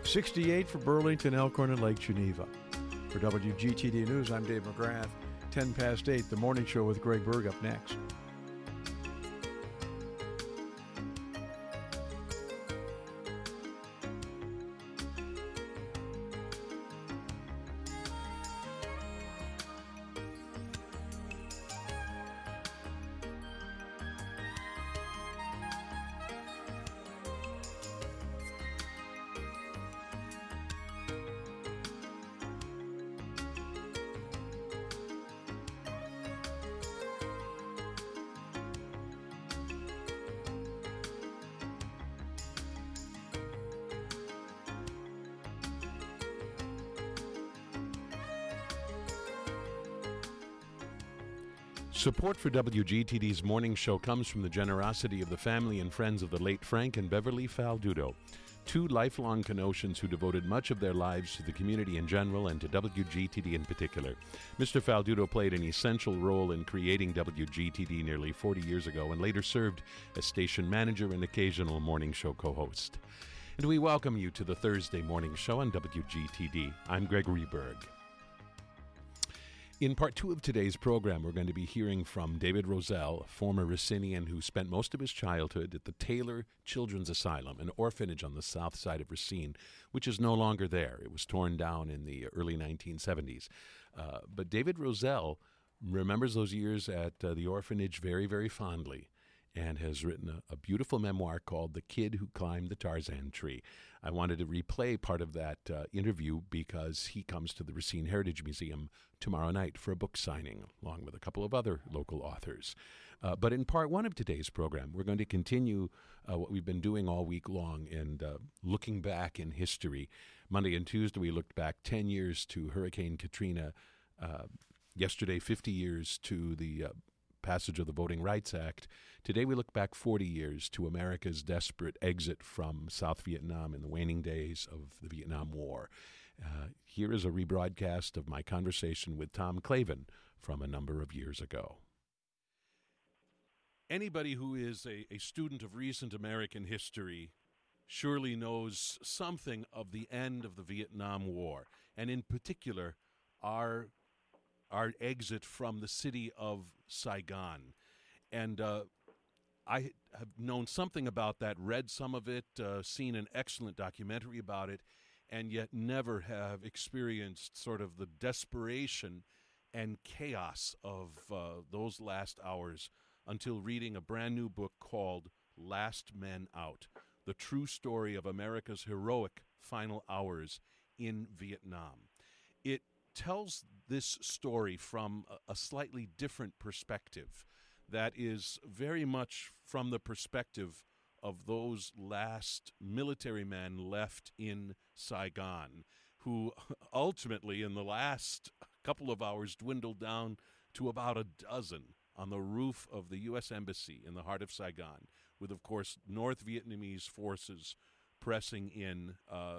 68 for Burlington, Elkhorn, and Lake Geneva. For WGTD News, I'm Dave McGrath. 10 past 8, the morning show with Greg Berg up next. Support for WGTD's morning show comes from the generosity of the family and friends of the late Frank and Beverly Faldudo, two lifelong Kenosans who devoted much of their lives to the community in general and to WGTD in particular. Mr. Faldudo played an essential role in creating WGTD nearly 40 years ago and later served as station manager and occasional morning show co-host. And we welcome you to the Thursday morning show on WGTD. I'm Gregory Berg. In part two of today's program, we're going to be hearing from David Roselle, a former Racinian who spent most of his childhood at the Taylor Children's Asylum, an orphanage on the south side of Racine, which is no longer there. It was torn down in the early 1970s. But David Roselle remembers those years at the orphanage very, very fondly and has written a beautiful memoir called The Kid Who Climbed the Tarzan Tree. I wanted to replay part of that interview because he comes to the Racine Heritage Museum tomorrow night for a book signing, along with a couple of other local authors. But in part one of today's program, we're going to continue what we've been doing all week long and looking back in history. Monday and Tuesday, we looked back 10 years to Hurricane Katrina. Yesterday, 50 years to the passage of the Voting Rights Act. Today we look back 40 years to America's desperate exit from South Vietnam in the waning days of the Vietnam War. Here is a rebroadcast of my conversation with Tom Clavin from a number of years ago. Anybody who is a student of recent American history surely knows something of the end of the Vietnam War, and in particular our exit from the city of Saigon. And I have known something about that, read some of it, seen an excellent documentary about it, and yet never have experienced sort of the desperation and chaos of those last hours until reading a brand new book called Last Men Out, the true story of America's heroic final hours in Vietnam. It tells this story from a slightly different perspective that is very much from the perspective of those last military men left in Saigon, who ultimately in the last couple of hours dwindled down to about a dozen on the roof of the U.S. Embassy in the heart of Saigon, with, of course, North Vietnamese forces pressing in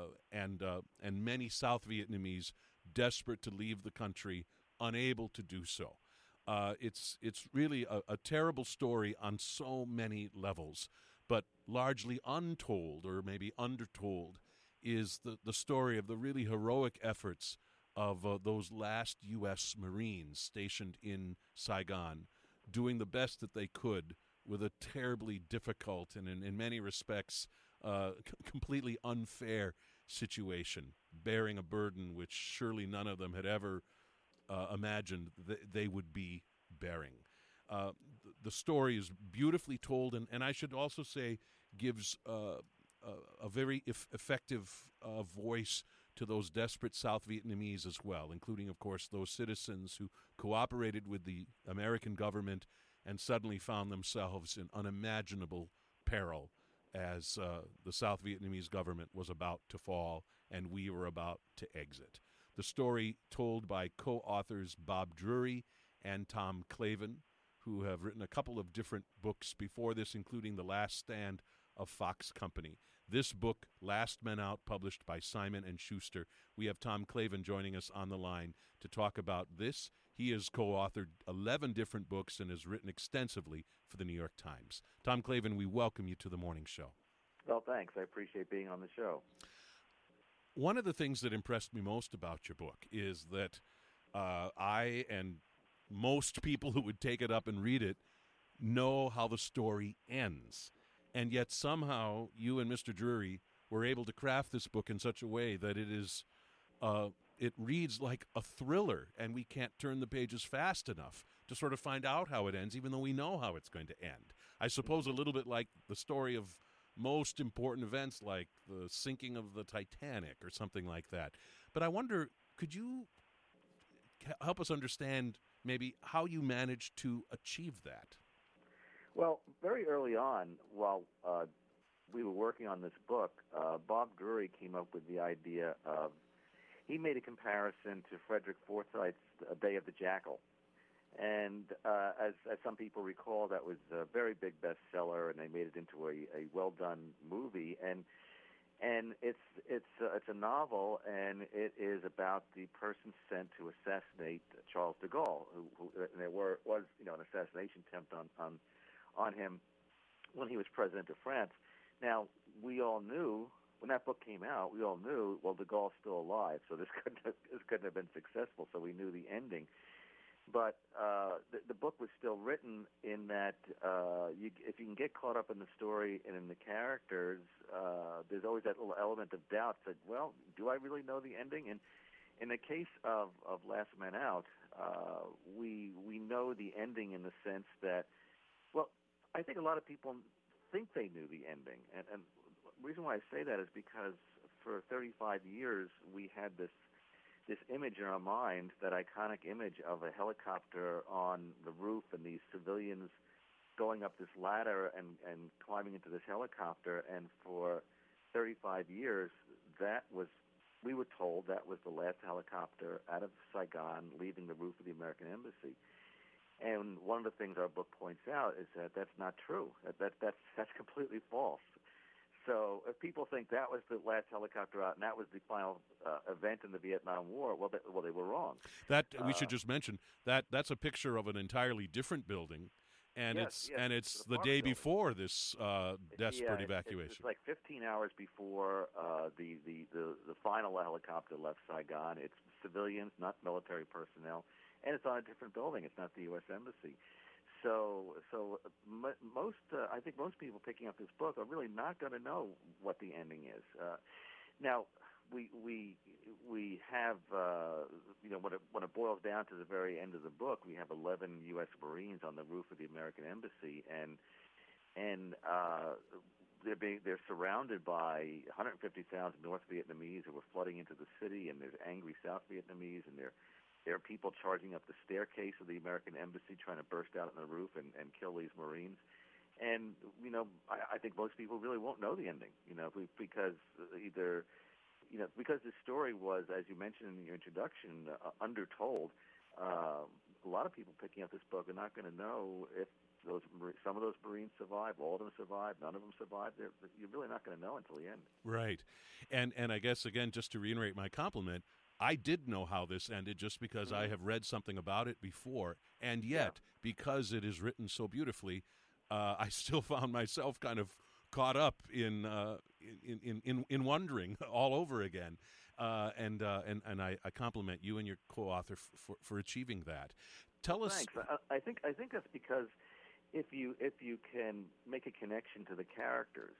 and many South Vietnamese desperate to leave the country, unable to do so. It's really a terrible story on so many levels, but largely untold, or maybe undertold, is the story of the really heroic efforts of those last U.S. Marines stationed in Saigon, doing the best that they could with a terribly difficult and in many respects completely unfair situation, bearing a burden which surely none of them had ever imagined they would be bearing. The story is beautifully told, and I should also say gives a very effective voice to those desperate South Vietnamese as well, including, of course, those citizens who cooperated with the American government and suddenly found themselves in unimaginable peril as the South Vietnamese government was about to fall and we were about to exit. The story told by co-authors Bob Drury and Tom Clavin, who have written a couple of different books before this, including The Last Stand of Fox Company. This book, Last Men Out, published by Simon & Schuster. We have Tom Clavin joining us on the line to talk about this. He has co-authored 11 different books and has written extensively for the New York Times. Tom Clavin, we welcome you to the morning show. Well, thanks. I appreciate being on the show. One of the things that impressed me most about your book is that I and most people who would take it up and read it know how the story ends. And yet somehow you and Mr. Drury were able to craft this book in such a way that it reads like a thriller, and we can't turn the pages fast enough to sort of find out how it ends, even though we know how it's going to end. I suppose a little bit like the story of most important events like the sinking of the Titanic or something like that. But I wonder, could you help us understand maybe how you managed to achieve that? Well, very early on, while we were working on this book, Bob Drury came up with the idea of, he made a comparison to Frederick Forsyth's A Day of the Jackal. And as some people recall, that was a very big bestseller, and they made it into a well-done movie. And it's a novel, and it is about the person sent to assassinate Charles de Gaulle, who and there was an assassination attempt on him when he was president of France. Now, we all knew when that book came out, we all knew, well, de Gaulle's still alive, so this couldn't have been successful. So we knew the ending. But the book was still written in that if you can get caught up in the story and in the characters, there's always that little element of doubt that, well, do I really know the ending? And in the case of Last Man Out, we know the ending in the sense that, well, I think a lot of people think they knew the ending. And the reason why I say that is because for 35 years we had this image in our mind, that iconic image of a helicopter on the roof and these civilians going up this ladder and climbing into this helicopter. And for 35 years, we were told that was the last helicopter out of Saigon leaving the roof of the American embassy. And one of the things our book points out is that that's not true. That's completely false. So if people think that was the last helicopter out and that was the final event in the Vietnam War, well, they were wrong. That we should just mention that's a picture of an entirely different building, and yes, it's the day building. before this desperate evacuation. It's like 15 hours before the final helicopter left Saigon. It's civilians, not military personnel, and it's on a different building. It's not the U.S. Embassy. So I think most people picking up this book are really not going to know what the ending is. Now, we have when it boils down to the very end of the book, we have 11 U.S. Marines on the roof of the American Embassy, and they're surrounded by 150,000 North Vietnamese who are flooding into the city, and there's angry South Vietnamese, and there are people charging up the staircase of the American Embassy trying to burst out on the roof and kill these Marines. And, I think most people really won't know the ending, because because this story was, as you mentioned in your introduction, undertold. A lot of people picking up this book are not going to know if some of those Marines survived, all of them survived, none of them survived. You're really not going to know until the end. Right. And I guess, again, just to reiterate my compliment, I did know how this ended just because I have read something about it before, and yet, because it is written so beautifully, I still found myself kind of caught up in wondering all over again. And I compliment you and your co-author for achieving that. Tell us. Thanks. I think that's because if you can make a connection to the characters,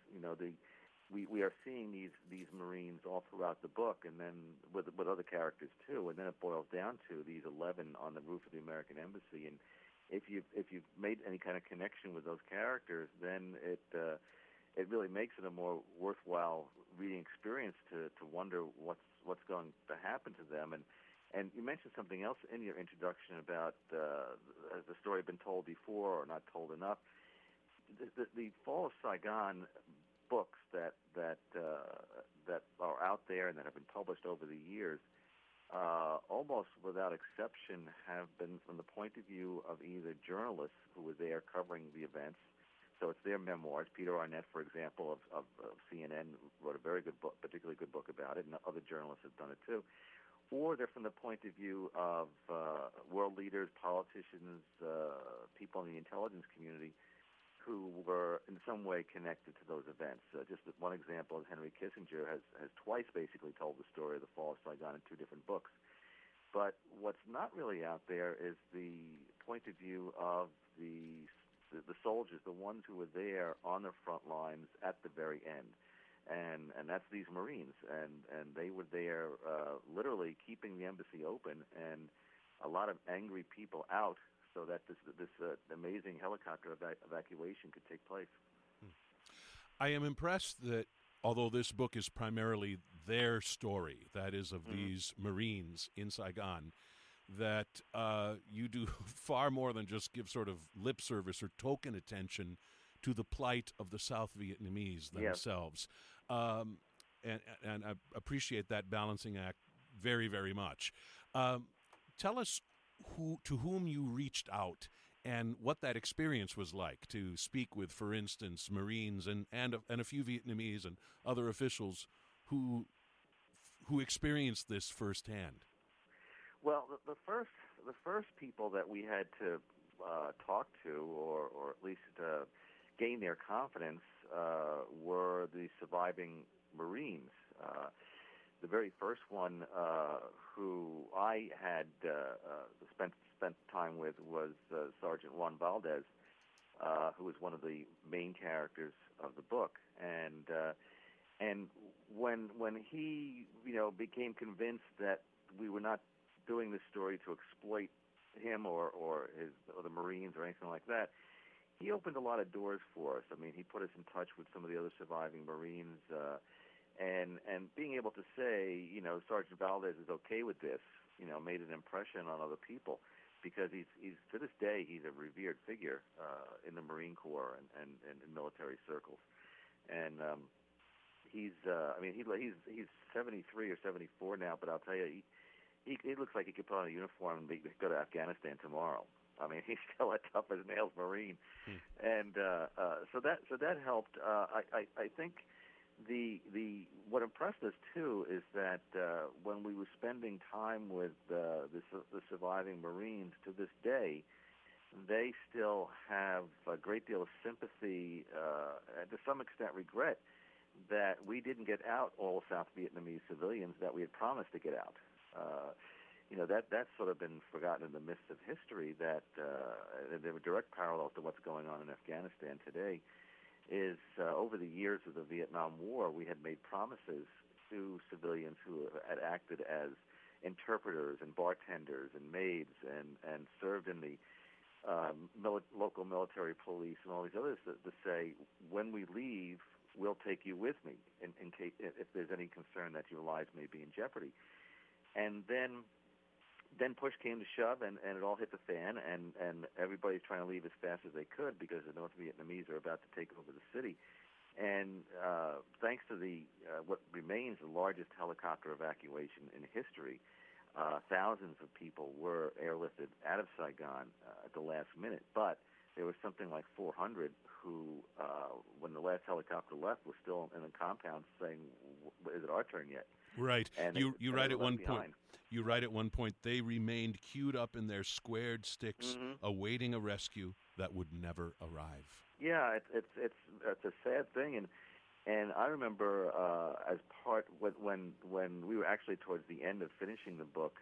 we are seeing these Marines all throughout the book, and then with other characters too, and then it boils down to these 11 on the roof of the American Embassy. And if you've made any kind of connection with those characters, then it really makes it a more worthwhile reading experience to wonder what's going to happen to them. And you mentioned something else in your introduction about has the story been told before or not told enough? The Fall of Saigon books that are out there and that have been published over the years, almost without exception, have been from the point of view of either journalists who were there covering the events. So it's their memoirs. Peter Arnett, for example, of CNN, wrote a very good book, particularly good book about it, and other journalists have done it too. Or they're from the point of view of world leaders, politicians, people in the intelligence community who were in some way connected to those events. Just one example is Henry Kissinger has twice basically told the story of the fall of Saigon in two different books. But what's not really out there is the point of view of the soldiers, the ones who were there on the front lines at the very end. And that's these Marines, and they were there literally keeping the embassy open, and a lot of angry people out so that this amazing helicopter evacuation could take place. I am impressed that although this book is primarily their story, that is of these Marines in Saigon, that you do far more than just give sort of lip service or token attention to the plight of the South Vietnamese themselves. Yes. And I appreciate that balancing act very, very much. Tell us to whom you reached out and what that experience was like to speak with, for instance, Marines and a few Vietnamese and other officials who experienced this firsthand. Well, the first people that we had to talk to, or at least gain their confidence, were the surviving Marines. The very first one who I had spent time with was Sergeant Juan Valdez, who was one of the main characters of the book, and when he became convinced that we were not doing this story to exploit him or the Marines or anything like that, he opened a lot of doors for us. I mean, he put us in touch with some of the other surviving Marines. And being able to say, Sergeant Valdez is okay with this, made an impression on other people, because he's to this day he's a revered figure in the Marine Corps and in military circles, and he's 73 or 74 now, but I'll tell you, he looks like he could put on a uniform and go to Afghanistan tomorrow. I mean, he's still a tough as nails Marine, and so that helped. I think. What impressed us too is that when we were spending time with the surviving Marines, to this day, they still have a great deal of sympathy and to some extent regret that we didn't get out all South Vietnamese civilians that we had promised to get out. That's sort of been forgotten in the mists of history. That there were direct parallels to what's going on in Afghanistan today. Is over the years of the Vietnam War, we had made promises to civilians who had acted as interpreters and bartenders and maids and served in the local military police and all these others to say, when we leave, we'll take you with me in case if there's any concern that your lives may be in jeopardy. And then push came to shove, and it all hit the fan, and everybody's trying to leave as fast as they could because the North Vietnamese are about to take over the city. And thanks to what remains the largest helicopter evacuation in history, thousands of people were airlifted out of Saigon at the last minute. But there was something like 400 who, when the last helicopter left, were still in the compound saying, "Is it our turn yet?" Right. And you write at one point. You write at one point they remained queued up in their squared sticks, awaiting a rescue that would never arrive. Yeah, it's a sad thing, and I remember as part when we were actually towards the end of finishing the book,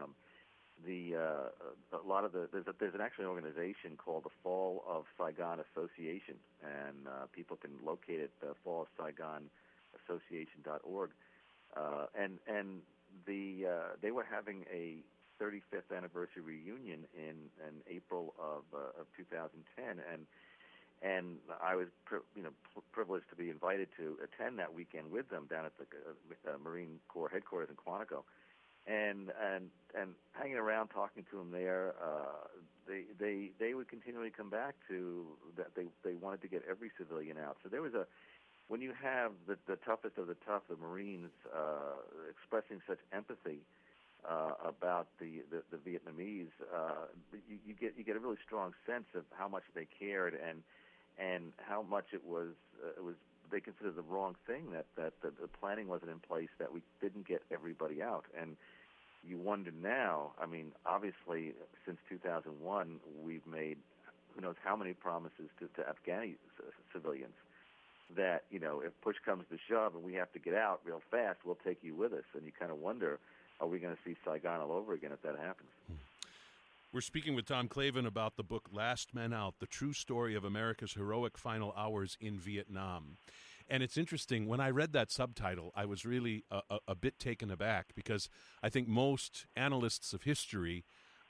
a lot of there's actually an organization called the Fall of Saigon Association, and people can locate it at fallofsaiganassociation.org. And they were having a 35th anniversary reunion in April of 2010, and I was privileged to be invited to attend that weekend with them down at the Marine Corps headquarters in Quantico, and hanging around talking to them there. They would continually come back to that they wanted to get every civilian out. So there was when you have the toughest of the tough, the Marines, expressing such empathy about the Vietnamese, you get a really strong sense of how much they cared and how much it was they considered the wrong thing that the planning wasn't in place, that we didn't get everybody out. And you wonder now, I mean, obviously since 2001 we've made who knows how many promises to Afghani civilians that, if push comes to shove and we have to get out real fast, we'll take you with us. And you kind of wonder, are we going to see Saigon all over again if that happens? We're speaking with Tom Clavin about the book Last Men Out, The True Story of America's Heroic Final Hours in Vietnam. And it's interesting, when I read that subtitle, I was really a bit taken aback, because I think most analysts of history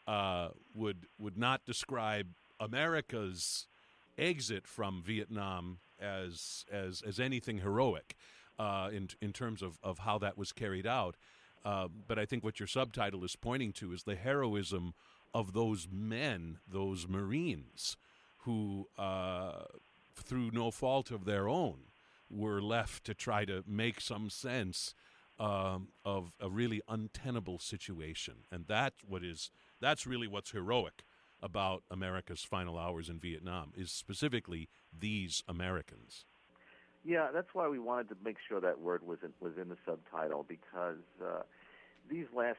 would not describe America's exit from Vietnam as anything heroic in terms of how that was carried out. But I think what your subtitle is pointing to is the heroism of those men, those Marines, who, through no fault of their own, were left to try to make some sense of a really untenable situation. And that's really what's heroic about America's final hours in Vietnam, is specifically these Americans. Yeah, that's why we wanted to make sure that word was in the subtitle, because these last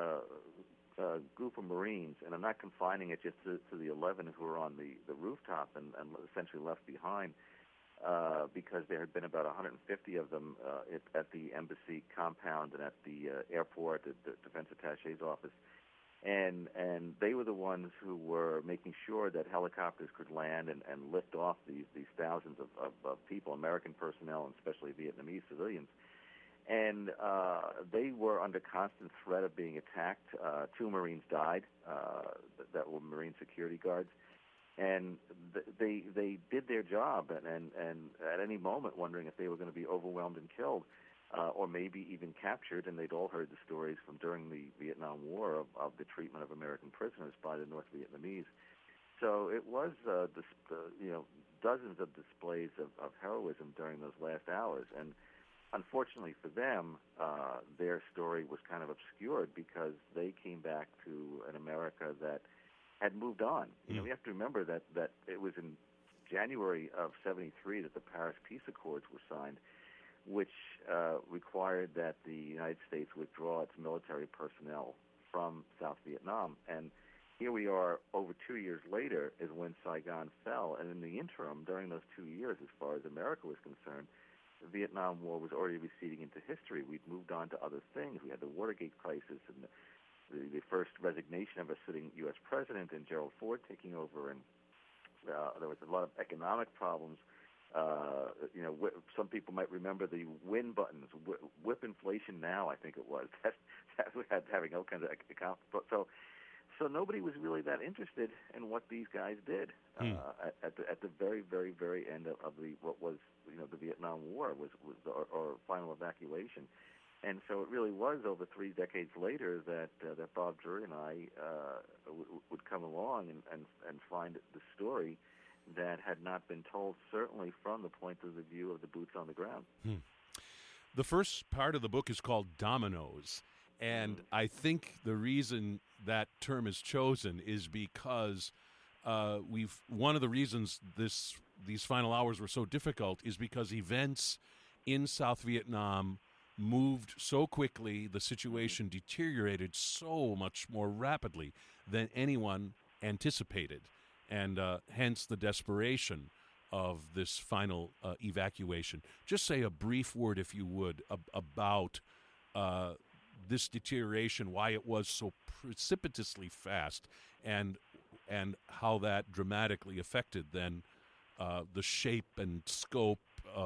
group of Marines, and I'm not confining it just to the 11 who were on the rooftop and essentially left behind, because there had been about 150 of them at the embassy compound and at the airport, at the defense attaché's office. And they were the ones who were making sure that helicopters could land and lift off these thousands of people, American personnel and especially Vietnamese civilians. And they were under constant threat of being attacked. 2 Marines died that were Marine security guards. And they did their job, and at any moment wondering if they were going to be overwhelmed and killed, or maybe even captured. And they'd all heard the stories from during the Vietnam War of the treatment of American prisoners by the North Vietnamese. So it was dozens of displays of heroism during those last hours. And unfortunately for them, their story was kind of obscured because they came back to an America that had moved on. We have to remember that it was in January of '73 that the Paris Peace Accords were signed, which required that the United States withdraw its military personnel from South Vietnam. And here we are, over 2 years later, is when Saigon fell. And in the interim, during those 2 years, as far as America was concerned, the Vietnam War was already receding into history. We'd moved on to other things. We had the Watergate crisis and the first resignation of a sitting U.S. president and Gerald Ford taking over, and there was a lot of economic problems. Some people might remember the win buttons, whip inflation now, I think it was. That we had having all kinds of account. So nobody was really that interested in what these guys did at the very, very, very end of what was the Vietnam War was our final evacuation. And so it really was over 3 decades later that Bob Drury and I would come along and find the story that had not been told, certainly from the point of the view of the boots on the ground. The first part of the book is called Dominoes, and I think the reason that term is chosen is because one of the reasons these final hours were so difficult is because events in South Vietnam moved so quickly, the situation deteriorated so much more rapidly than anyone anticipated, and hence the desperation of this final evacuation. Just say a brief word, if you would, about this deterioration, why it was so precipitously fast, and how that dramatically affected then the shape and scope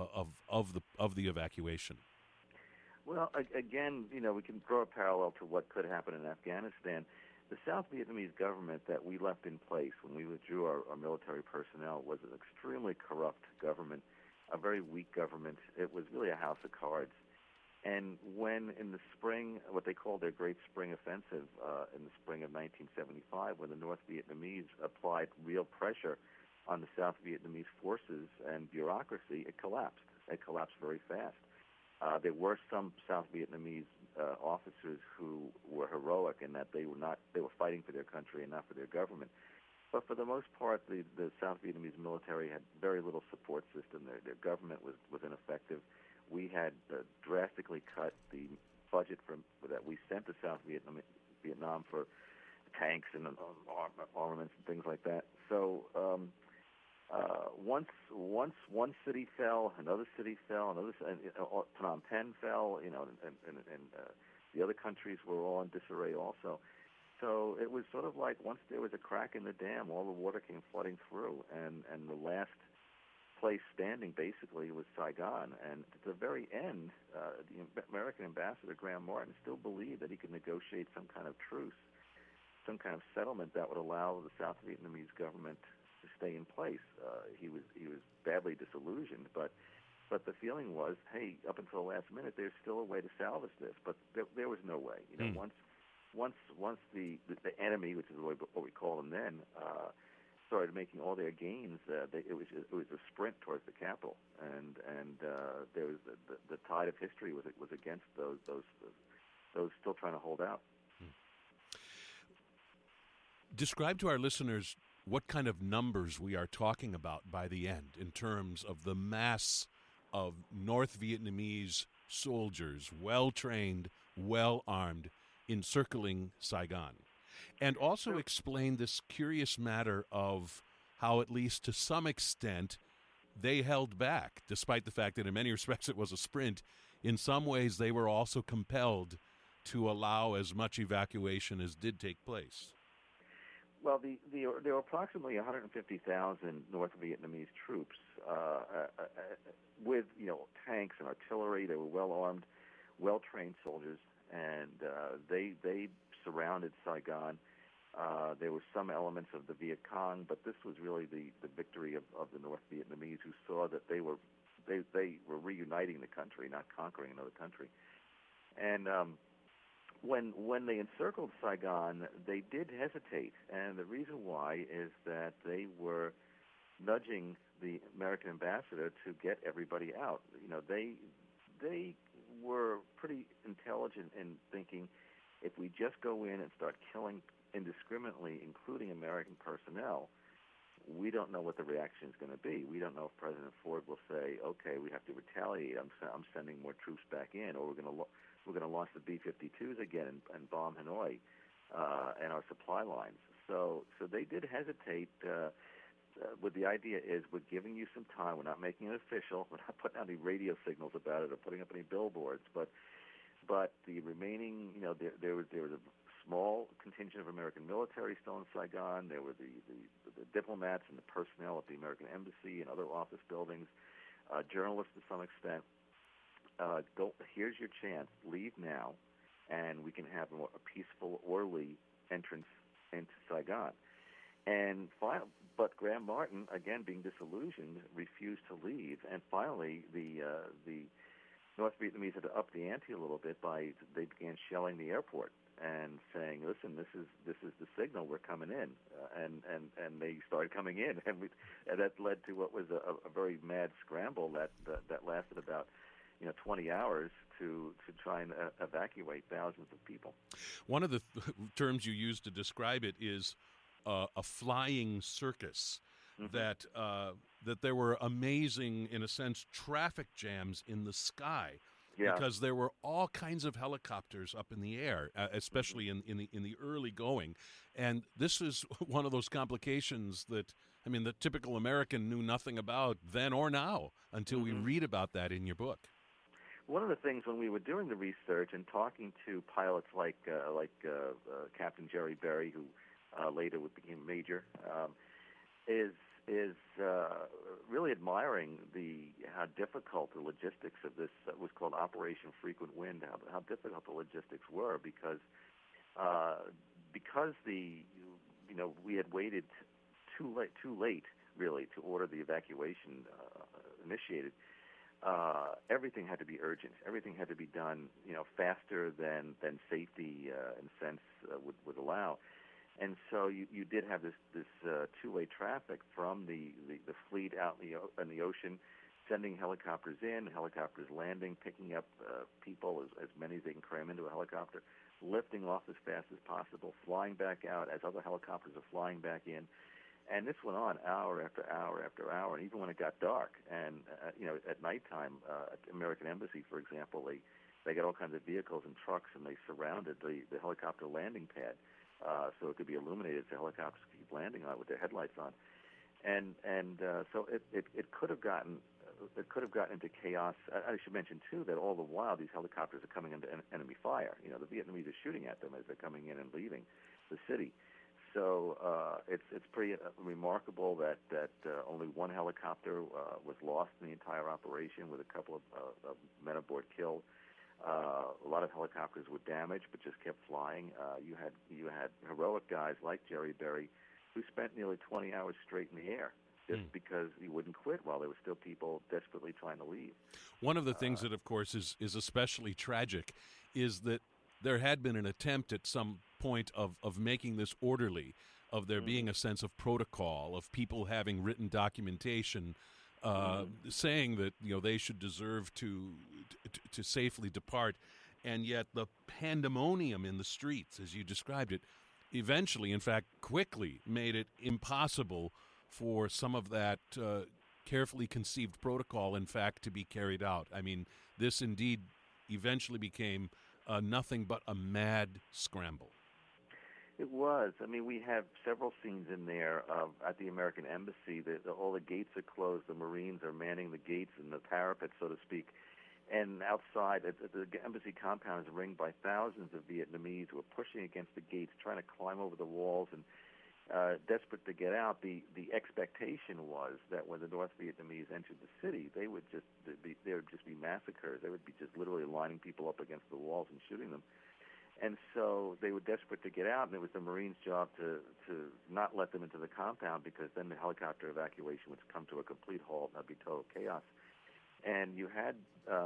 of the evacuation. Well, again, we can draw a parallel to what could happen in Afghanistan. The South Vietnamese government that we left in place when we withdrew our military personnel was an extremely corrupt government, a very weak government. It was really a house of cards. And when in the spring, what they called their Great Spring Offensive in the spring of 1975, when the North Vietnamese applied real pressure on the South Vietnamese forces and bureaucracy, it collapsed. It collapsed very fast. There were some South Vietnamese officers who were heroic in that they were fighting for their country and not for their government. But for the most part, the South Vietnamese military had very little support system. Their government was ineffective. We had drastically cut the budget that we sent to South Vietnam for tanks and armaments and things like that. So once one city fell, another city fell, Phnom Penh fell, and the other countries were all in disarray also. So it was sort of like once there was a crack in the dam, all the water came flooding through, and the last place standing basically was Saigon. And at the very end, the American ambassador, Graham Martin, still believed that he could negotiate some kind of truce, some kind of settlement that would allow the South Vietnamese government to stay in place. He was badly disillusioned, but the feeling was, hey, up until the last minute, there's still a way to salvage this. But there was no way. Once the enemy, which is what we call them then, started making all their gains, it was a sprint towards the capital, and there was the tide of history was against those still trying to hold out. Describe to our listeners what kind of numbers we are talking about by the end in terms of the mass of North Vietnamese soldiers, well-trained, well-armed, encircling Saigon. And also explain this curious matter of how, at least to some extent, they held back, despite the fact that in many respects it was a sprint. In some ways, they were also compelled to allow as much evacuation as did take place. Well, there were approximately 150,000 North Vietnamese troops with tanks and artillery. They were well-armed, well-trained soldiers, and they surrounded Saigon. There were some elements of the Viet Cong, but this was really the victory of the North Vietnamese, who saw that they were reuniting the country, not conquering another country. And when they encircled Saigon, they did hesitate, and the reason why is that they were nudging the American ambassador to get everybody out. They were pretty intelligent in thinking, if we just go in and start killing indiscriminately, including American personnel, we don't know what the reaction is going to be. We don't know if President Ford will say, "Okay, we have to retaliate. I'm sending more troops back in," or we're going to launch the B-52s again and bomb Hanoi and our supply lines. So they did hesitate. With the idea is, we're giving you some time. We're not making it official. We're not putting out any radio signals about it or putting up any billboards. But the remaining, there was a small contingent of American military still in Saigon. There were the diplomats and the personnel at the American embassy and other office buildings, journalists to some extent. Here's your chance. Leave now, and we can have a peaceful, orderly entrance into Saigon. But Graham Martin, again being disillusioned, refused to leave. And finally, the North Vietnamese had to up the ante a little bit they began shelling the airport and saying, "Listen, this is the signal. We're coming in," and they started coming in, and that led to what was a very mad scramble that lasted about 20 hours to try and evacuate thousands of people. One of the terms you use to describe it is a flying circus. Mm-hmm. That there were amazing, in a sense, traffic jams in the sky. Yeah. Because there were all kinds of helicopters up in the air, especially in the early going, and this is one of those complications that the typical American knew nothing about then or now until we read about that in your book. One of the things when we were doing the research and talking to pilots like Captain Jerry Berry, who later became Major, is really admiring how difficult the logistics of this was called Operation Frequent Wind. How difficult the logistics were because we had waited too late really to order the evacuation initiated. Everything had to be urgent. Everything had to be done faster than safety and sense would allow. And so you did have this two-way traffic from the fleet out in the ocean, sending helicopters in, helicopters landing, picking up people, as many as they can cram into a helicopter, lifting off as fast as possible, flying back out as other helicopters are flying back in. And this went on hour after hour after hour, and even when it got dark. And, at nighttime, at the American Embassy, for example, they got all kinds of vehicles and trucks, and they surrounded the helicopter landing pad. so it could be illuminated, so helicopters could keep landing on it with their headlights on. So it could have gotten into chaos. I should mention too that all the while these helicopters are coming into enemy fire. You know, the Vietnamese are shooting at them as they're coming in and leaving the city. So it's pretty remarkable that only one helicopter was lost in the entire operation, with a couple of men aboard killed. A lot of helicopters were damaged, but just kept flying. You had heroic guys like Jerry Berry, who spent nearly 20 hours straight in the air just because he wouldn't quit while there were still people desperately trying to leave. One of the things that, of course, is especially tragic is that there had been an attempt at some point of making this orderly, of there being a sense of protocol, of people having written documentation saying that, you know, they should deserve to safely depart, and yet the pandemonium in the streets, as you described it, eventually, in fact, quickly made it impossible for some of that carefully conceived protocol, in fact, to be carried out. I mean, this indeed eventually became nothing but a mad scramble. It was. I mean, we have several scenes in there at the American Embassy. All the gates are closed. The Marines are manning the gates and the parapet, so to speak. And outside, the embassy compound is ringed by thousands of Vietnamese who are pushing against the gates, trying to climb over the walls and desperate to get out. The expectation was that when the North Vietnamese entered the city, there would just be massacres. They would be just literally lining people up against the walls and shooting them. And so they were desperate to get out, and it was the Marines' job to not let them into the compound, because then the helicopter evacuation would come to a complete halt and there'd be total chaos. And you had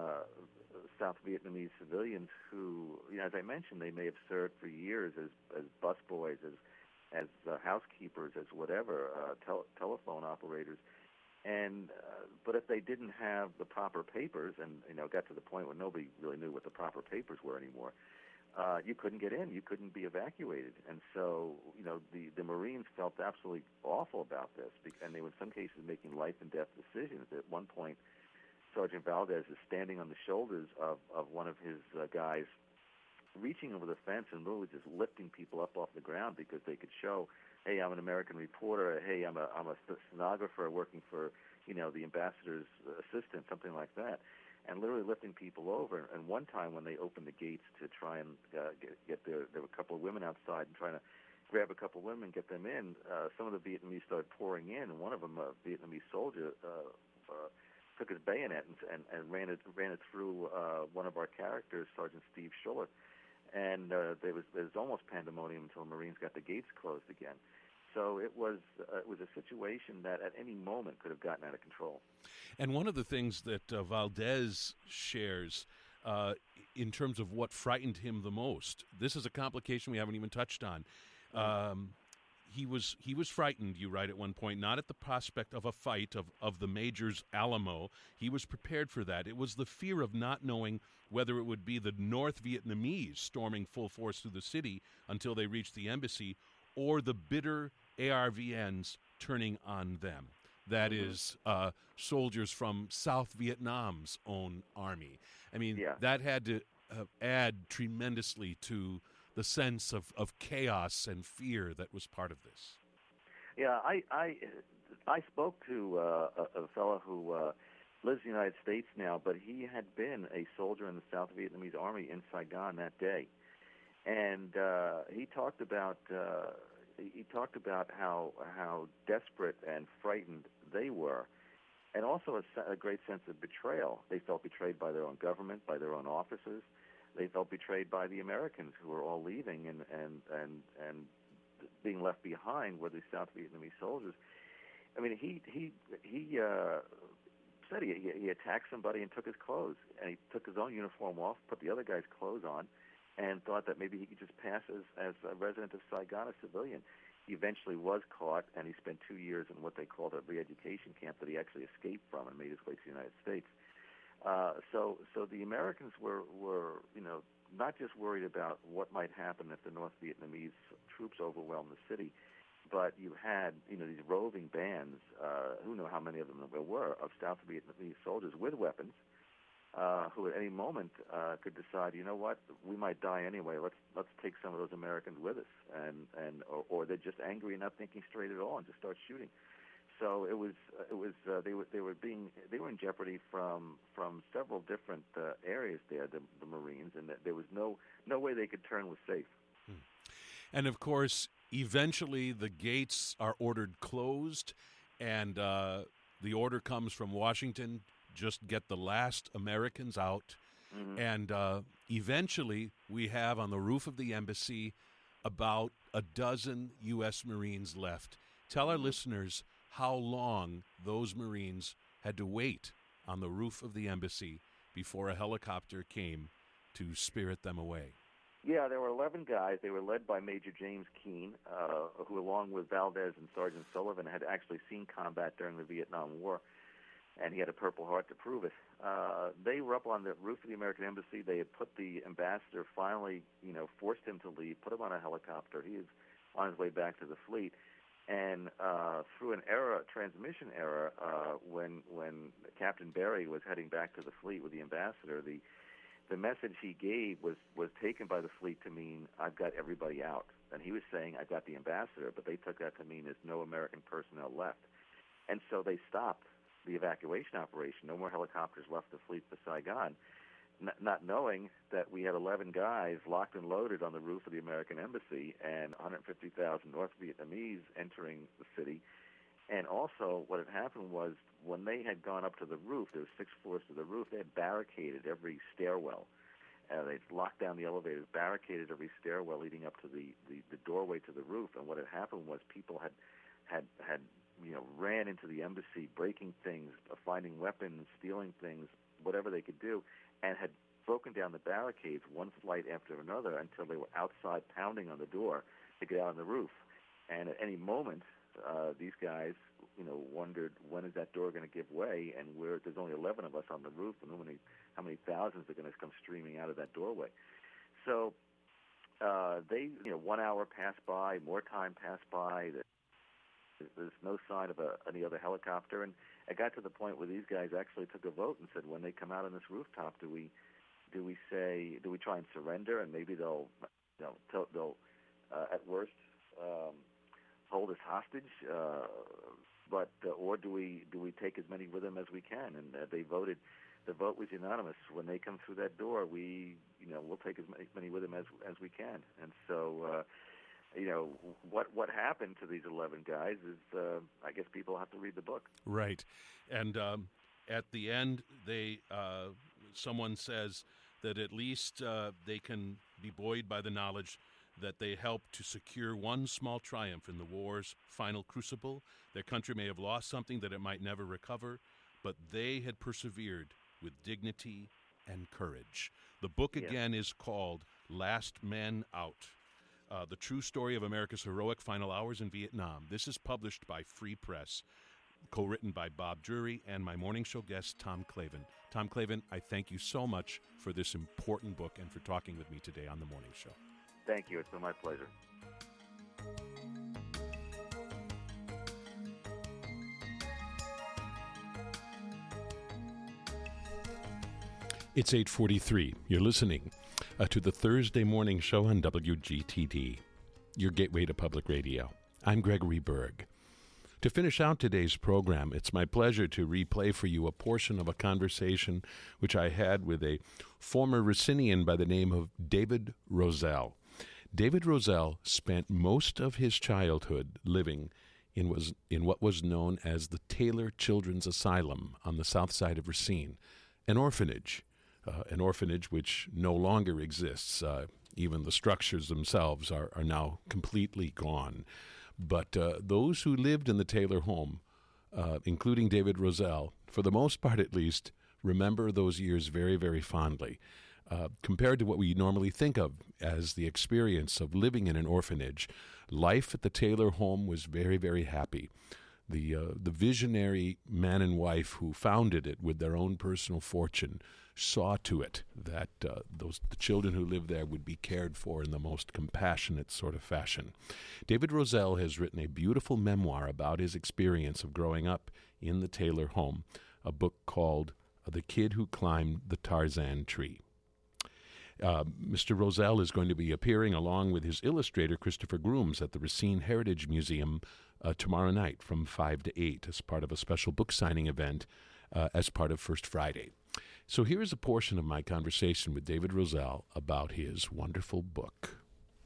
South Vietnamese civilians who, you know, as I mentioned, they may have served for years as busboys, as housekeepers, as whatever, telephone operators. And but if they didn't have the proper papers, and you know, it got to the point where nobody really knew what the proper papers were anymore, you couldn't get in. You couldn't be evacuated. And so, you know, the Marines felt absolutely awful about this, and they were in some cases making life and death decisions. At one point, Sergeant Valdez is standing on the shoulders of one of his guys, reaching over the fence and literally just lifting people up off the ground because they could show, hey, I'm an American reporter. Hey, I'm a stenographer working for, you know, the ambassador's assistant, something like that, and literally lifting people over. And one time when they opened the gates to try and get there were a couple of women outside and trying to grab a couple of women and get them in. Some of the Vietnamese started pouring in, and one of them, a Vietnamese soldier, took his bayonet and ran it through one of our characters, Sergeant Steve Schuller. And there was almost pandemonium until the Marines got the gates closed again. So it was a situation that at any moment could have gotten out of control. And one of the things that Valdez shares in terms of what frightened him the most, this is a complication we haven't even touched on. He was frightened, you write at one point, not at the prospect of a fight of the Major's Alamo. He was prepared for that. It was the fear of not knowing whether it would be the North Vietnamese storming full force through the city until they reached the embassy, or the bitter ARVNs turning on them. That is soldiers from South Vietnam's own army. I mean, that had to add tremendously to the sense of chaos and fear that was part of this. Yeah, I spoke to a fellow who lives in the United States now, but he had been a soldier in the South Vietnamese Army in Saigon that day, and he talked about how desperate and frightened they were, and also a great sense of betrayal. They felt betrayed by their own government, by their own officers. They felt betrayed by the Americans who were all leaving, and being left behind were the South Vietnamese soldiers. I mean, he said he attacked somebody and took his clothes, and he took his own uniform off, put the other guy's clothes on, and thought that maybe he could just pass as a resident of Saigon, a civilian. He eventually was caught, and he spent 2 years in what they called a re-education camp that he actually escaped from and made his way to the United States. So the Americans were, you know, not just worried about what might happen if the North Vietnamese troops overwhelmed the city, but you had, you know, these roving bands, who know how many of them there were, of South Vietnamese soldiers with weapons, who at any moment could decide, you know what, we might die anyway. Let's take some of those Americans with us, or they're just angry and not thinking straight at all and just start shooting. So it was they were in jeopardy from several different areas there, the Marines, and that there was no way they could turn was safe. And of course, eventually the gates are ordered closed, and the order comes from Washington: just get the last Americans out. Mm-hmm. And eventually, we have on the roof of the embassy about a dozen U.S. Marines left. Tell our listeners how long those Marines had to wait on the roof of the embassy before a helicopter came to spirit them away. Yeah, there were 11 guys. They were led by Major James Keane, who, along with Valdez and Sergeant Sullivan, had actually seen combat during the Vietnam War, and he had a Purple Heart to prove it. They were up on the roof of the American Embassy. They had put the ambassador, finally, forced him to leave, put him on a helicopter. He was on his way back to the fleet. And through an transmission error, when Captain Berry was heading back to the fleet with the ambassador, the message he gave was taken by the fleet to mean, I've got everybody out. And he was saying, I've got the ambassador, but they took that to mean there's no American personnel left. And so they stopped the evacuation operation. No more helicopters left the fleet for Saigon, not knowing that we had 11 guys locked and loaded on the roof of the American Embassy and 150,000 North Vietnamese entering the city. And also what had happened was when they had gone up to the roof, there were 6 floors to the roof, they had barricaded every stairwell. They'd locked down the elevators, barricaded every stairwell leading up to the doorway to the roof. And what had happened was people had ran into the embassy, breaking things, finding weapons, stealing things, whatever they could do, and had broken down the barricades one flight after another until they were outside pounding on the door to get out on the roof. And at any moment, these guys, wondered, when is that door going to give way? And there's only 11 of us on the roof, and how many thousands are going to come streaming out of that doorway? So they, 1 hour passed by, more time passed by. There's no sign of any other helicopter, and it got to the point where these guys actually took a vote and said, when they come out on this rooftop, do we try and surrender, and maybe they'll at worst hold us hostage, or do we take as many with them as we can? And they voted. The vote was unanimous. When they come through that door, we'll take as many with them as we can. And so. What happened to these 11 guys is, I guess people have to read the book. Right. And at the end, someone says that at least they can be buoyed by the knowledge that they helped to secure one small triumph in the war's final crucible. Their country may have lost something that it might never recover, but they had persevered with dignity and courage. The book, again, is called Last Men Out. The true story of America's heroic final hours in Vietnam. This is published by Free Press, co-written by Bob Drury and my morning show guest, Tom Clavin. Tom Clavin, I thank you so much for this important book and for talking with me today on The Morning Show. Thank you. It's been my pleasure. It's 8:43. You're listening to the Thursday Morning Show on WGTD, your gateway to public radio. I'm Gregory Berg. To finish out today's program, it's my pleasure to replay for you a portion of a conversation which I had with a former Racinian by the name of David Roselle. David Roselle spent most of his childhood living in what was known as the Taylor Children's Asylum on the south side of Racine, an orphanage which no longer exists. Even the structures themselves are now completely gone. But those who lived in the Taylor home, including David Roselle, for the most part at least, remember those years very, very fondly. Compared to what we normally think of as the experience of living in an orphanage, life at the Taylor home was very, very happy. The visionary man and wife who founded it with their own personal fortune saw to it that the children who lived there would be cared for in the most compassionate sort of fashion. David Roselle has written a beautiful memoir about his experience of growing up in the Taylor home, a book called The Kid Who Climbed the Tarzan Tree. Mr. Roselle is going to be appearing along with his illustrator, Christopher Grooms, at the Racine Heritage Museum tomorrow night from 5 to 8 as part of a special book signing event as part of First Friday. So here is a portion of my conversation with David Roselle about his wonderful book.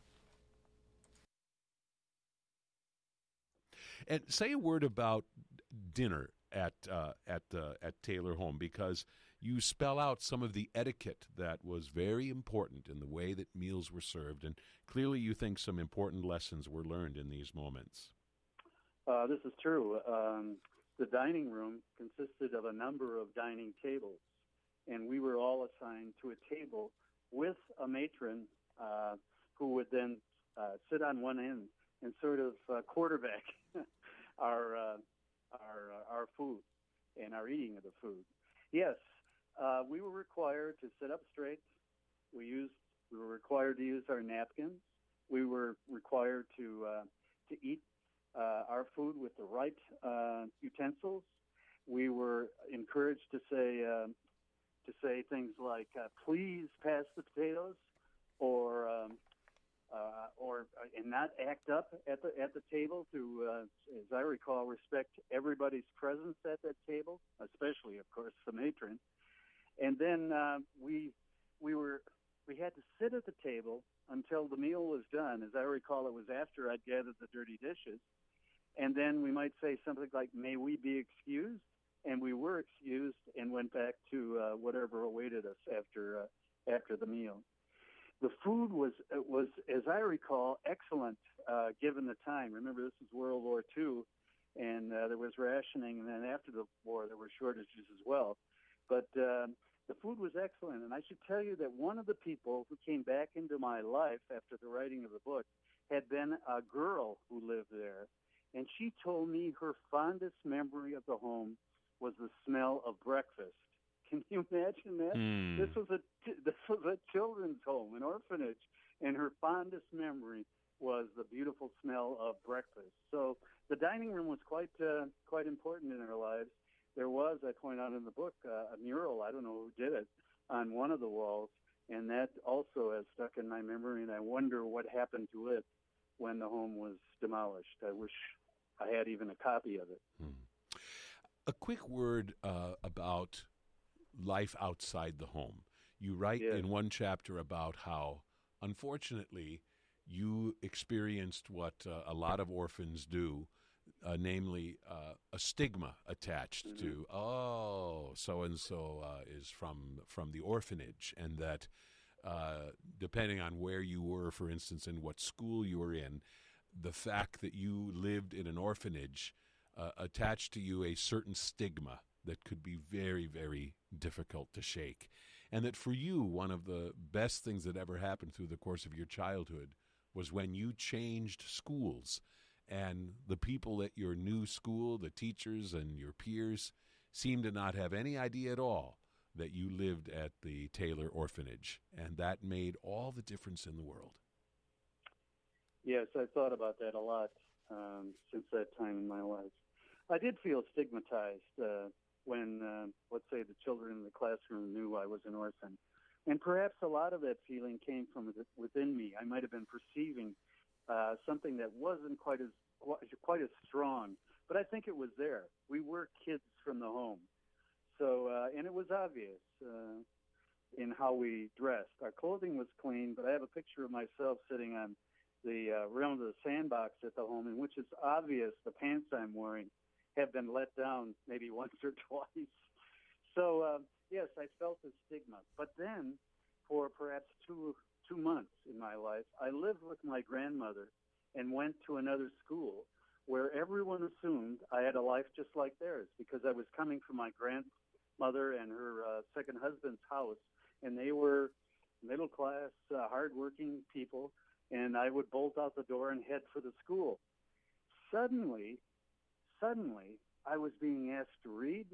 And say a word about dinner at Taylor Home, because you spell out some of the etiquette that was very important in the way that meals were served, and clearly you think some important lessons were learned in these moments. This is true. The dining room consisted of a number of dining tables, and we were all assigned to a table with a matron who would then sit on one end and sort of quarterback our food and our eating of the food. Yes, we were required to sit up straight. We were required to use our napkins. We were required to eat our food with the right utensils. We were encouraged to say things like "Please pass the potatoes," or and not act up at the table to, as I recall, respect everybody's presence at that table, especially, of course, the matron. And then we had to sit at the table until the meal was done. As I recall, it was after I'd gathered the dirty dishes. And then we might say something like, "May we be excused?" And we were excused and went back to whatever awaited us after the meal. The food was, as I recall, excellent given the time. Remember, this is World War II, and there was rationing, and then after the war there were shortages as well. But the food was excellent, and I should tell you that one of the people who came back into my life after the writing of the book had been a girl who lived there, and she told me her fondest memory of the home was the smell of breakfast. Can you imagine that? This was a children's home, an orphanage, and her fondest memory was the beautiful smell of breakfast. So the dining room was quite important in our lives. There was, I point out in the book, a mural, I don't know who did it, on one of the walls, and that also has stuck in my memory, and I wonder what happened to it when the home was demolished. I wish I had even a copy of it. A quick word about life outside the home. You write in one chapter about how, unfortunately, you experienced what a lot of orphans do, namely a stigma attached to, so-and-so is from the orphanage, and that depending on where you were, for instance, and what school you were in, the fact that you lived in an orphanage attached to you a certain stigma that could be very, very difficult to shake. And that for you, one of the best things that ever happened through the course of your childhood was when you changed schools, and the people at your new school, the teachers and your peers, seemed to not have any idea at all that you lived at the Taylor Orphanage, and that made all the difference in the world. Yes, I thought about that a lot since that time in my life. I did feel stigmatized when, let's say, the children in the classroom knew I was an orphan. And perhaps a lot of that feeling came from within me. I might have been perceiving something that wasn't quite as strong, but I think it was there. We were kids from the home. So, and it was obvious in how we dressed. Our clothing was clean, but I have a picture of myself sitting on the rim of the sandbox at the home, in which it's obvious the pants I'm wearing have been let down maybe once or twice. So, yes, I felt the stigma. But then, for perhaps two months in my life, I lived with my grandmother and went to another school where everyone assumed I had a life just like theirs, because I was coming from my grandmother and her second husband's house, and they were middle-class, hard-working people, and I would bolt out the door and head for the school. Suddenly, I was being asked to read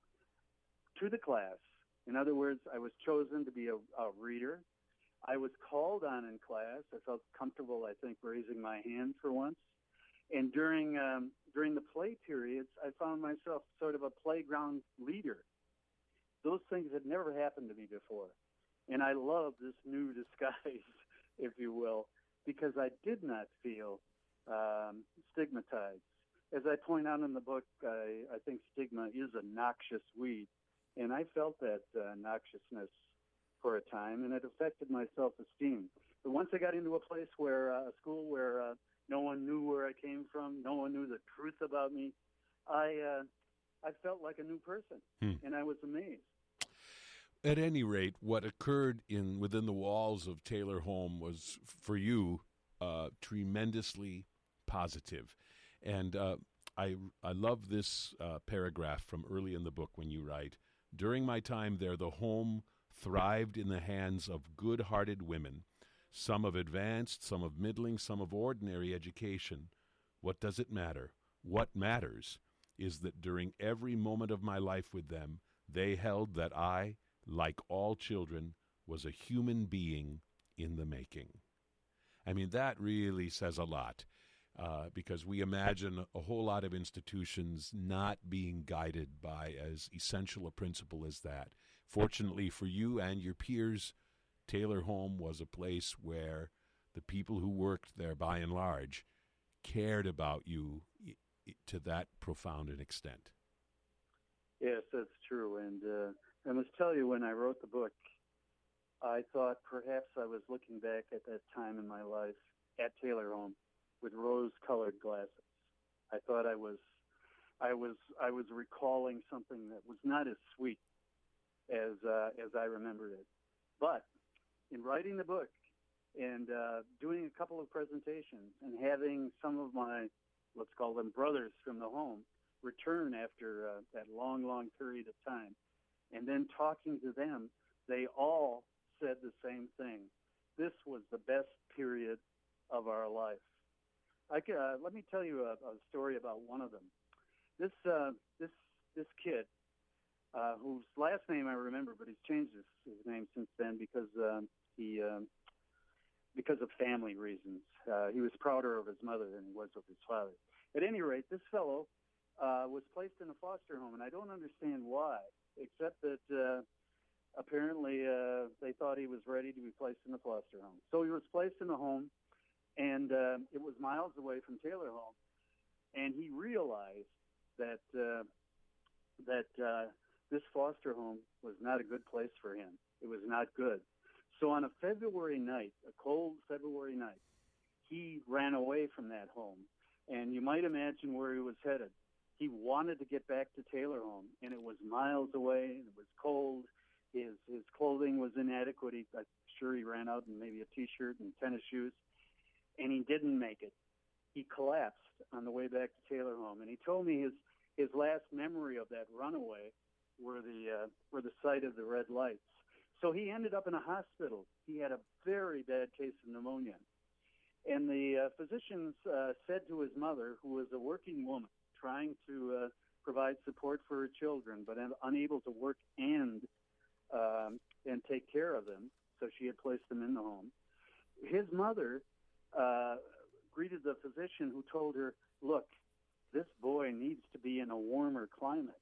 to the class. In other words, I was chosen to be a reader. I was called on in class. I felt comfortable, I think, raising my hand for once. And during the play periods, I found myself sort of a playground leader. Those things had never happened to me before. And I love this new disguise, if you will, because I did not feel stigmatized. As I point out in the book, I think stigma is a noxious weed, and I felt that noxiousness for a time, and it affected my self-esteem. But once I got into a place where, a school where no one knew where I came from, no one knew the truth about me, I felt like a new person, and I was amazed. At any rate, what occurred within the walls of Taylor Home was, for you, tremendously positive. And I love this paragraph from early in the book when you write, "During my time there, the home thrived in the hands of good-hearted women, some of advanced, some of middling, some of ordinary education. What does it matter? What matters is that during every moment of my life with them, they held that I, like all children, was a human being in the making." I mean, that really says a lot, because we imagine a whole lot of institutions not being guided by as essential a principle as that. Fortunately for you and your peers, Taylor Home was a place where the people who worked there, by and large, cared about you to that profound an extent. Yes, that's true. And I must tell you, when I wrote the book, I thought perhaps I was looking back at that time in my life at Taylor Home with rose-colored glasses. I thought I was recalling something that was not as sweet as I remembered it. But in writing the book and doing a couple of presentations and having some of my, let's call them brothers from the home, return after that long, long period of time, and then talking to them, they all said the same thing. This was the best period of our life. Let me tell you a story about one of them. This kid, whose last name I remember, but he's changed his name since then because of family reasons. He was prouder of his mother than he was of his father. At any rate, this fellow was placed in a foster home, and I don't understand why, except that apparently they thought he was ready to be placed in the foster home. So he was placed in the home, and it was miles away from Taylor Home, and he realized that this foster home was not a good place for him. It was not good. So on a February night, a cold February night, he ran away from that home, and you might imagine where he was headed. He wanted to get back to Taylor Home, and it was miles away, and it was cold. His clothing was inadequate. I'm sure he ran out in maybe a T-shirt and tennis shoes, and he didn't make it. He collapsed on the way back to Taylor Home, and he told me his last memory of that runaway were the sight of the red lights. So he ended up in a hospital. He had a very bad case of pneumonia, and the physicians said to his mother, who was a working woman, trying to provide support for her children, but unable to work and take care of them, so she had placed them in the home. His mother greeted the physician, who told her, "Look, this boy needs to be in a warmer climate,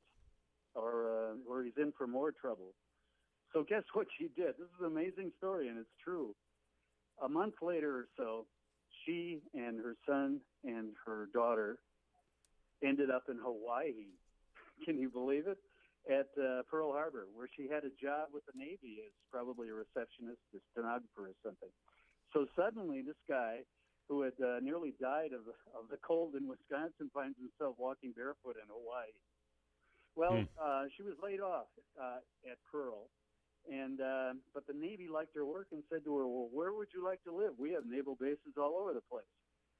or he's in for more trouble." So guess what she did? This is an amazing story, and it's true. A month later or so, she and her son and her daughter ended up in Hawaii. Can you believe it? At Pearl Harbor, where she had a job with the Navy as probably a receptionist, a stenographer or something. So suddenly this guy, who had nearly died of the cold in Wisconsin, finds himself walking barefoot in Hawaii. Well, she was laid off at Pearl, and but the Navy liked her work and said to her, "Well, where would you like to live? We have naval bases all over the place."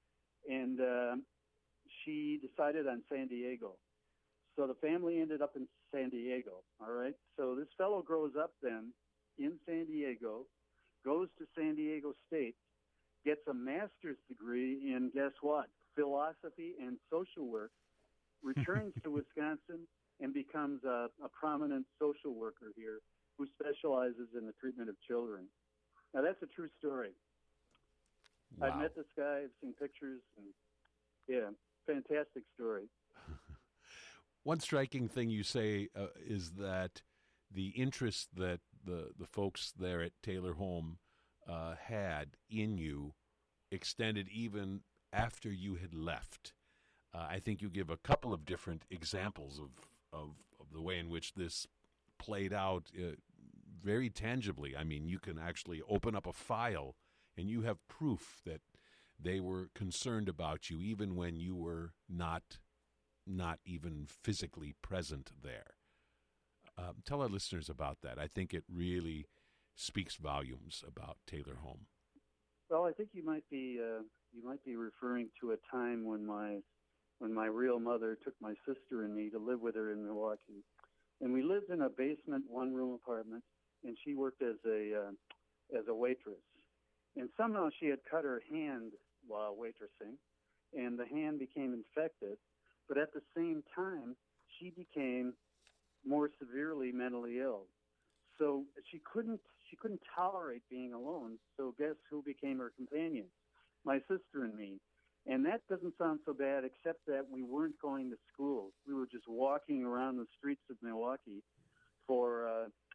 And she decided on San Diego. So the family ended up in San Diego, all right? So this fellow grows up then in San Diego, goes to San Diego State, gets a master's degree in, guess what, philosophy and social work, returns to Wisconsin, and becomes a prominent social worker here who specializes in the treatment of children. Now, that's a true story. Wow. I've met this guy. I've seen pictures. And, yeah, fantastic story. One striking thing you say is that the interest that the folks there at Taylor Home had in you extended even after you had left. I think you give a couple of different examples of the way in which this played out very tangibly. I mean, you can actually open up a file and you have proof that they were concerned about you even when you were not even physically present there. Tell our listeners about that. I think it really speaks volumes about Taylor Home. Well, I think you might be referring to a time when my real mother took my sister and me to live with her in Milwaukee, and we lived in a basement, one-room apartment, and she worked as a waitress, and somehow she had cut her hand while waitressing, and the hand became infected, but at the same time, she became more severely mentally ill. So she couldn't tolerate being alone. So guess who became her companion? My sister and me. And that doesn't sound so bad, except that we weren't going to school. We were just walking around the streets of Milwaukee for,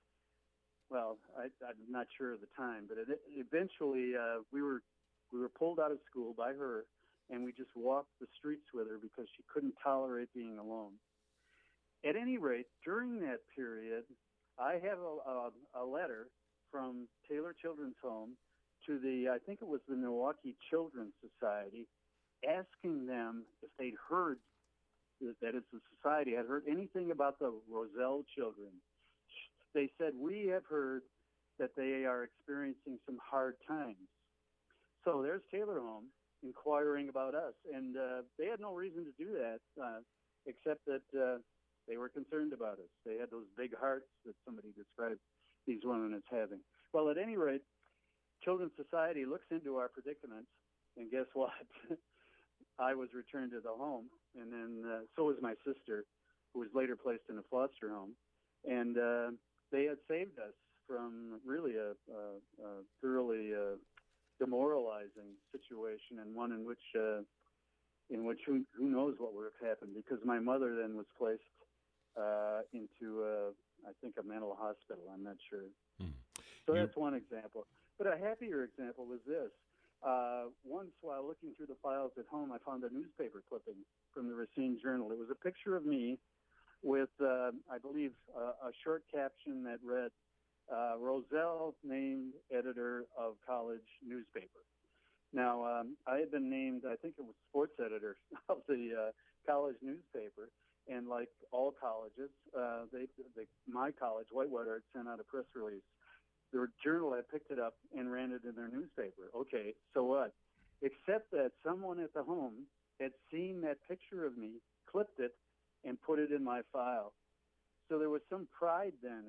I'm not sure of the time, but eventually we were pulled out of school by her, and we just walked the streets with her because she couldn't tolerate being alone. At any rate, during that period, I have a letter from Taylor Children's Home to I think it was the Milwaukee Children's Society, asking them if they'd heard, that is, the society had heard anything about the Roselle children. They said, we have heard that they are experiencing some hard times. So there's Taylor Home inquiring about us, and they had no reason to do that, except that they were concerned about us. They had those big hearts that somebody described these women as having. Well, at any rate, Children's Society looks into our predicament, and guess what? I was returned to the home, and then so was my sister, who was later placed in a foster home. And they had saved us from really a thoroughly demoralizing situation, and one in which who knows what would have happened, because my mother then was placed into, I think, a mental hospital. I'm not sure. So that's one example. But a happier example was this. Once, while looking through the files at home, I found a newspaper clipping from the Racine Journal. It was a picture of me with, I believe, a short caption that read, Roselle named editor of college newspaper. Now, I had been named, I think it was sports editor of the college newspaper, and like all colleges, my college, Whitewater, had sent out a press release. The Journal had picked it up and ran it in their newspaper. Okay, so what? Except that someone at the home had seen that picture of me, clipped it, and put it in my file. So there was some pride then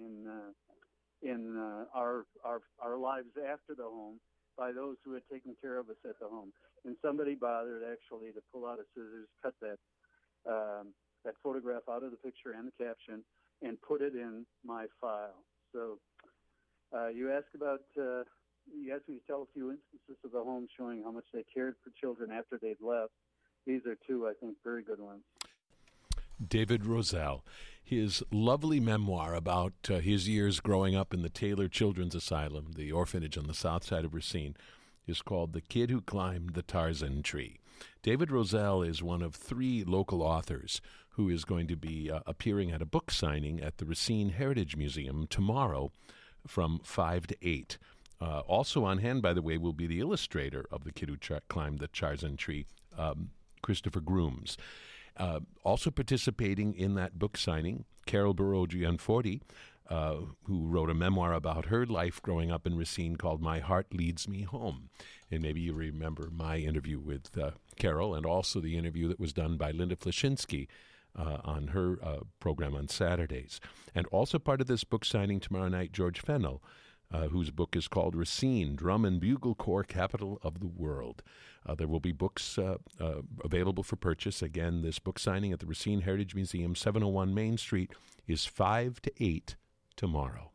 in our lives after the home by those who had taken care of us at the home. And somebody bothered actually to pull out a scissors, cut that photograph out of the picture and the caption, and put it in my file. So you asked me to tell a few instances of the home showing how much they cared for children after they'd left. These are two, I think, very good ones. David Roselle, his lovely memoir about his years growing up in the Taylor Children's Asylum, the orphanage on the south side of Racine, is called The Kid Who Climbed the Tarzan Tree. David Roselle is one of 3 local authors who is going to be appearing at a book signing at the Racine Heritage Museum tomorrow from 5 to 8. Also on hand, by the way, will be the illustrator of The Kid Who Climbed the Tarzan Tree, Christopher Grooms. Also participating in that book signing, Carol Burrow-Gianforti, who wrote a memoir about her life growing up in Racine called My Heart Leads Me Home. And maybe you remember my interview with Carol, and also the interview that was done by Linda Flashinsky on her program on Saturdays. And also part of this book signing tomorrow night, George Fennell, whose book is called Racine, Drum and Bugle Corps Capital of the World. There will be books available for purchase. Again, this book signing at the Racine Heritage Museum, 701 Main Street, is 5 to 8 tomorrow.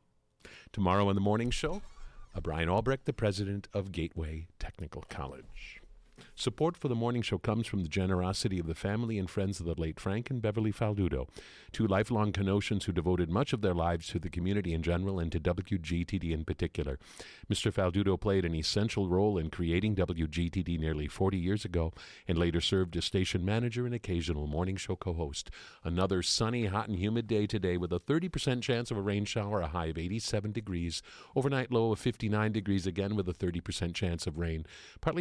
Tomorrow on the morning show, Brian Albrecht, the president of Gateway Technical College. Support for the morning show comes from the generosity of the family and friends of the late Frank and Beverly Faldudo, two lifelong Kenosans who devoted much of their lives to the community in general and to WGTD in particular. Mr. Faldudo played an essential role in creating WGTD nearly 40 years ago and later served as station manager and occasional morning show co-host. Another sunny, hot, and humid day today with a 30% chance of a rain shower, a high of 87 degrees. Overnight low of 59 degrees again with a 30% chance of rain. Partly